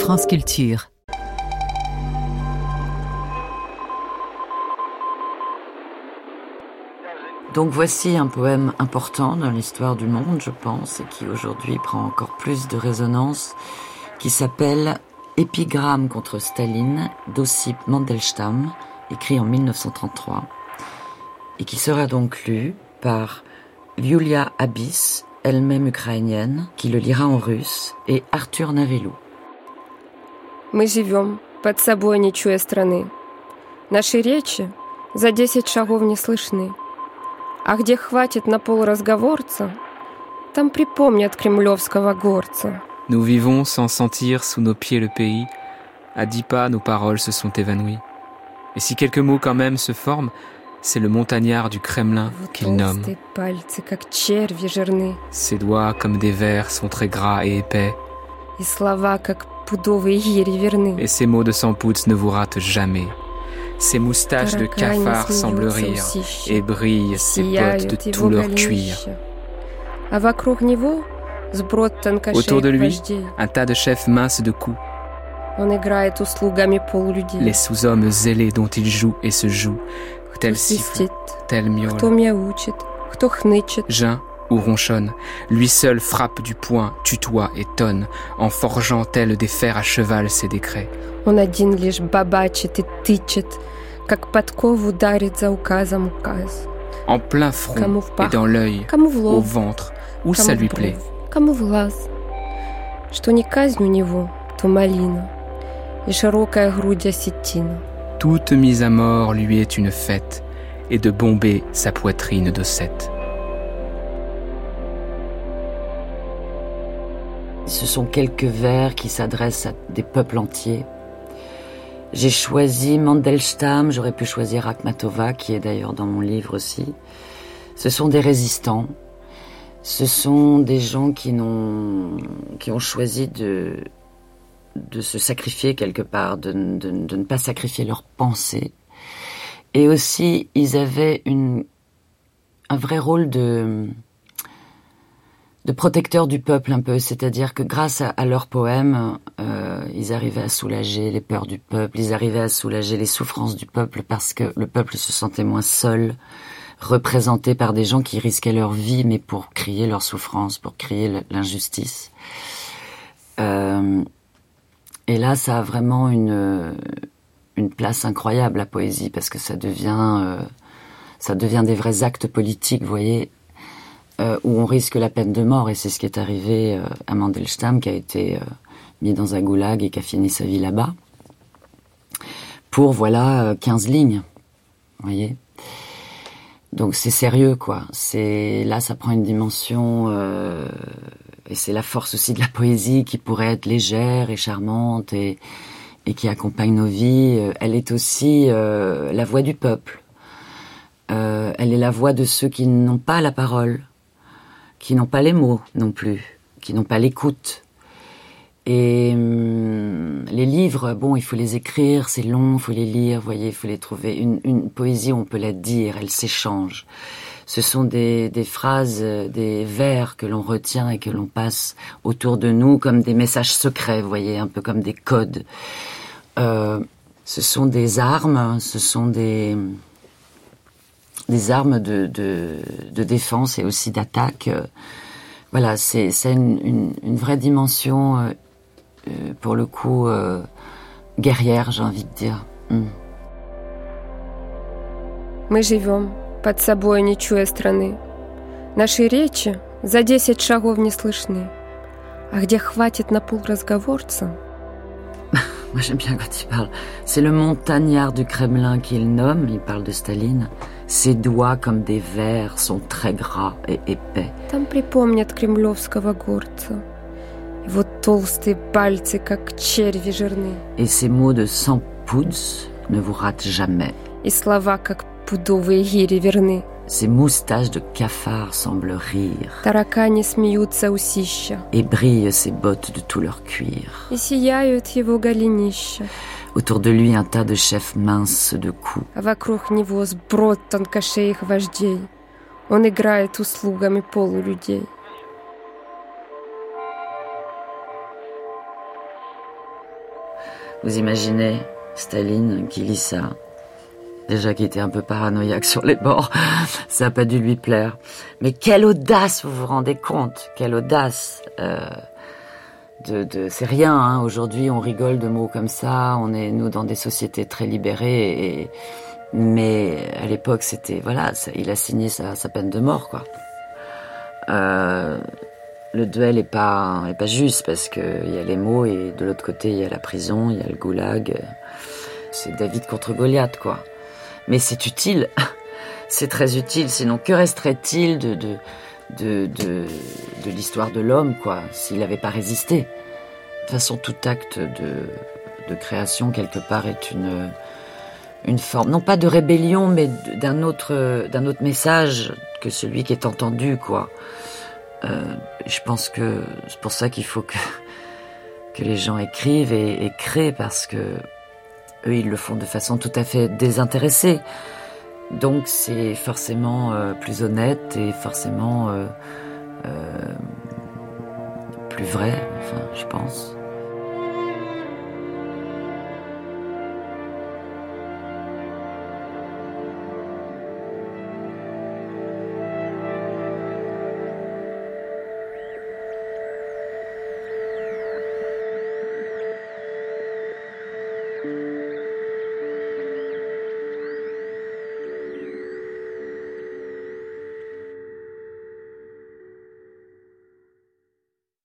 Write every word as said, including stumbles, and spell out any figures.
France Culture. Donc voici un poème important dans l'histoire du monde, je pense, et qui aujourd'hui prend encore plus de résonance, qui s'appelle « Épigramme contre Staline » d'Ossip Mandelstam, écrit en mille neuf cent trente-trois, et qui sera donc lu par Yulia Abyss, elle-même ukrainienne, qui le lira en russe, et Arthur Navelou. Мы живем под собой, не чуя страны. Наши речи за десять шагов не слышны. А где хватит на полразговорца, там припомнят кремлевского горца. Nous vivons sans sentir sous nos pieds le pays. À dix pas, nos paroles se sont évanouies. Et si quelques mots quand même se forment, c'est le montagnard du Kremlin qu'il nomme. Пальцы, как черви жирны. Ses doigts, comme des vers, sont très gras et épais. И слова, как пудовые гири верны. Et ces mots de cent pouces ne vous ratent jamais. Ses moustaches de cafard semblent rire et brillent ses bottes de tout leur cuir. Autour de lui, un tas de chefs minces de coups. Les sous-hommes zélés dont il joue et se joue, tel siffle, tel miaule. Geint ou ronchonne, lui seul frappe du poing, tutoie et tonne, en forgeant tel des fers à cheval ses décrets. Он один лишь бабачит и тычет, как подкову дарит за указом указ. En plein front et dans l'œil, au ventre, où ça lui plaît. Кому в глаз. Что не казнь у него, то малина, и широкая грудь осетина. Toute mise à mort lui est une fête, et de bomber sa poitrine d'ossette. Ce sont quelques vers qui s'adressent à des peuples entiers. J'ai choisi Mandelstam, j'aurais pu choisir Akhmatova, qui est d'ailleurs dans mon livre aussi. Ce sont des résistants. Ce sont des gens qui, n'ont, qui ont choisi de, de se sacrifier quelque part, de, de, de ne pas sacrifier leur pensée. Et aussi, ils avaient une, un vrai rôle de... de protecteurs du peuple un peu, c'est-à-dire que grâce à, à leurs poèmes, euh, ils arrivaient à soulager les peurs du peuple, ils arrivaient à soulager les souffrances du peuple parce que le peuple se sentait moins seul, représenté par des gens qui risquaient leur vie, mais pour crier leur souffrance, pour crier l'injustice. Euh, et là, ça a vraiment une, une place incroyable, la poésie, parce que ça devient, euh, ça devient des vrais actes politiques, vous voyez, Euh, où on risque la peine de mort, et c'est ce qui est arrivé euh, à Mandelstam, qui a été euh, mis dans un goulag et qui a fini sa vie là-bas, pour, voilà, euh, quinze lignes, vous voyez. Donc c'est sérieux, quoi. C'est, là, ça prend une dimension, euh, et c'est la force aussi de la poésie, qui pourrait être légère et charmante, et, et qui accompagne nos vies. Elle est aussi euh, la voix du peuple. Euh, elle est la voix de ceux qui n'ont pas la parole, qui n'ont pas les mots non plus, qui n'ont pas l'écoute. Et hum, les livres, bon, il faut les écrire, c'est long, il faut les lire, vous voyez, il faut les trouver. Une, une poésie, on peut la dire, elle s'échange. Ce sont des, des phrases, des vers que l'on retient et que l'on passe autour de nous comme des messages secrets, vous voyez, un peu comme des codes. Euh, ce sont des armes, ce sont des... des armes de, de, de défense et aussi d'attaque. Euh, voilà, c'est, c'est une, une, une vraie dimension, euh, euh, pour le coup, euh, guerrière, j'ai envie de dire. Mm. Мы живем под собой, не чуя страны. Наши речи за десять шагов не слышны. А где хватит на полразговорца? Moi, j'aime bien quand il parle. C'est le montagnard du Kremlin qu'il nomme, il parle de Staline. Ses doigts, comme des vers, sont très gras et épais. Там припомнят кремлевского горца. Его толстые пальцы, как черви жирны. Et ces mots de cent pouces ne vous ratent jamais. И слова, как пудовые гири верны. Ses moustaches de cafard semblent rire. Таракани смеются усища. Et brillent ses bottes de tout leur cuir. И сияют его голенища. Autour de lui, un tas de chefs minces de coups. А вокруг него сброд тонкошеих вождей. Он играет услугами полулюдей. Vous imaginez Staline qui lit ça, déjà qui était un peu paranoïaque sur les bords, ça n'a pas dû lui plaire. Mais quelle audace, vous vous rendez compte? Quelle audace euh, de, de, c'est rien, hein. Aujourd'hui on rigole de mots comme ça, on est nous dans des sociétés très libérées, et, mais à l'époque c'était, voilà, ça, il a signé sa, sa peine de mort, quoi. Euh, le duel est pas, est pas juste, parce qu'il y a les mots, et de l'autre côté il y a la prison, il y a le goulag. C'est David contre Goliath, quoi. Mais c'est utile, c'est très utile, sinon que resterait-il de, de, de, de, de l'histoire de l'homme, quoi, s'il n'avait pas résisté? De toute façon, tout acte de, de création, quelque part, est une, une forme, non pas de rébellion, mais d'un autre, d'un autre message que celui qui est entendu, quoi. Euh, je pense que c'est pour ça qu'il faut que, que les gens écrivent et, et créent, parce que eux, ils le font de façon tout à fait désintéressée. Donc c'est forcément euh, plus honnête et forcément euh, euh, plus vrai, enfin, je pense.